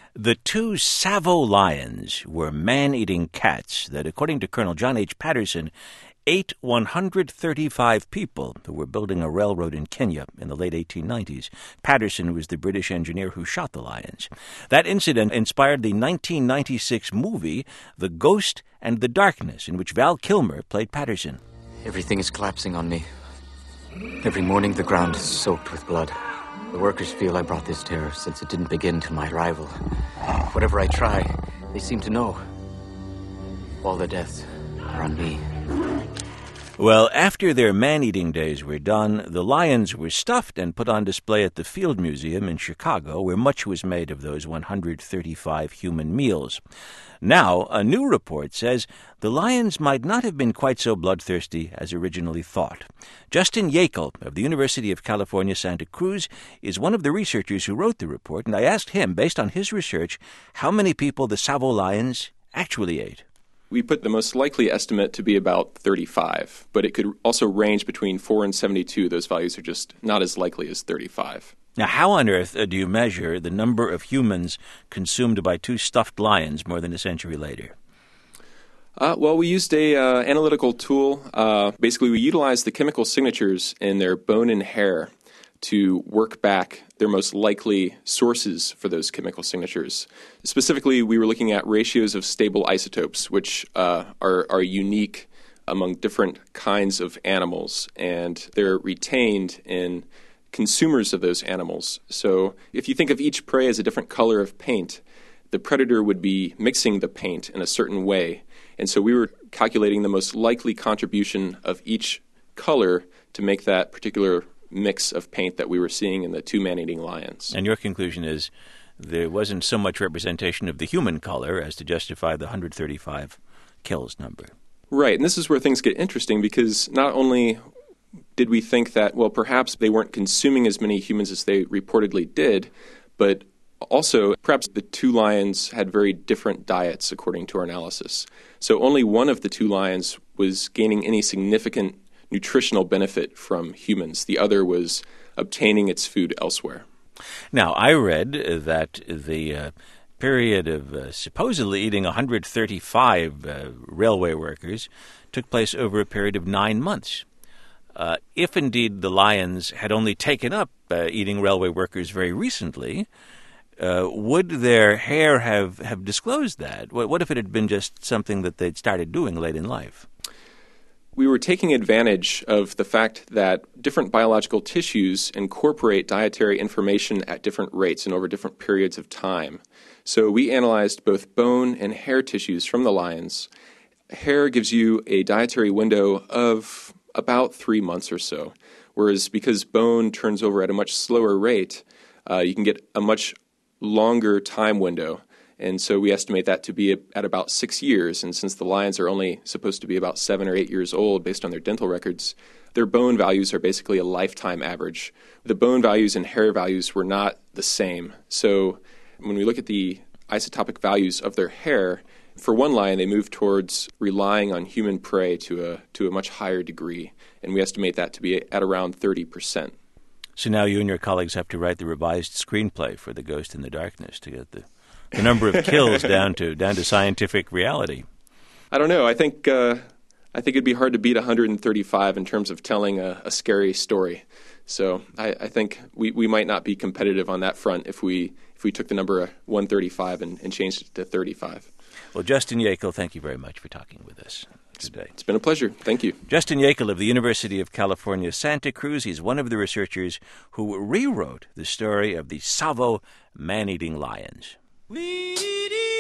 The two Savo lions were man-eating cats that, according to Colonel John H. Patterson, ate 135 people who were building a railroad in Kenya in the late 1890s. Patterson was the British engineer who shot the lions. That incident inspired the 1996 movie The Ghost and the Darkness, in which Val Kilmer played Patterson. Everything is collapsing on me. Every morning the ground is soaked with blood. The workers feel I brought this terror since it didn't begin till my arrival. Whatever I try, they seem to know. All the deaths are on me. Well, after their man-eating days were done, the lions were stuffed and put on display at the Field Museum in Chicago, where much was made of those 135 human meals. Now, a new report says the lions might not have been quite so bloodthirsty as originally thought. Justin Yackel of the University of California, Santa Cruz, is one of the researchers who wrote the report, and I asked him, based on his research, how many people the Savo lions actually ate. We put the most likely estimate to be about 35, but it could also range between 4 and 72. Those values are just not as likely as 35. Now, how on earth do you measure the number of humans consumed by two stuffed lions more than a century later? Well, we used a analytical tool. Basically, we utilized the chemical signatures in their bone and hair to work back their most likely sources for those chemical signatures. Specifically, we were looking at ratios of stable isotopes, which are unique among different kinds of animals, and they're retained in consumers of those animals. So if you think of each prey as a different color of paint, the predator would be mixing the paint in a certain way. And so we were calculating the most likely contribution of each color to make that particular mix of paint that we were seeing in the two man-eating lions. And your conclusion is there wasn't so much representation of the human color as to justify the 135 kills number. Right, and this is where things get interesting, because not only did we think that, well, perhaps they weren't consuming as many humans as they reportedly did, but also perhaps the two lions had very different diets according to our analysis. So only one of the two lions was gaining any significant nutritional benefit from humans. The other was obtaining its food elsewhere. Now, I read that the period of supposedly eating 135 railway workers took place over a period of 9 months. If indeed the lions had only taken up eating railway workers very recently, would their hair have disclosed that? What if it had been just something that they'd started doing late in life? We were taking advantage of the fact that different biological tissues incorporate dietary information at different rates and over different periods of time. So we analyzed both bone and hair tissues from the lions. Hair gives you a dietary window of about 3 months or so, whereas because bone turns over at a much slower rate, you can get a much longer time window. And so we estimate that to be at about 6 years. And since the lions are only supposed to be about 7 or 8 years old based on their dental records, their bone values are basically a lifetime average. The bone values and hair values were not the same. So when we look at the isotopic values of their hair, for one lion, they move towards relying on human prey to a much higher degree. And we estimate that to be at around 30%. So now you and your colleagues have to write the revised screenplay for The Ghost in the Darkness to get the number of kills down to scientific reality. I don't know. I think it'd be hard to beat 135 in terms of telling a scary story. So I think we might not be competitive on that front if we took the number 135 and changed it to 35. Well, Justin Yackel, thank you very much for talking with us today. It's been a pleasure. Thank you. Justin Yackel of the University of California, Santa Cruz. He's one of the researchers who rewrote the story of the Savo man-eating lions.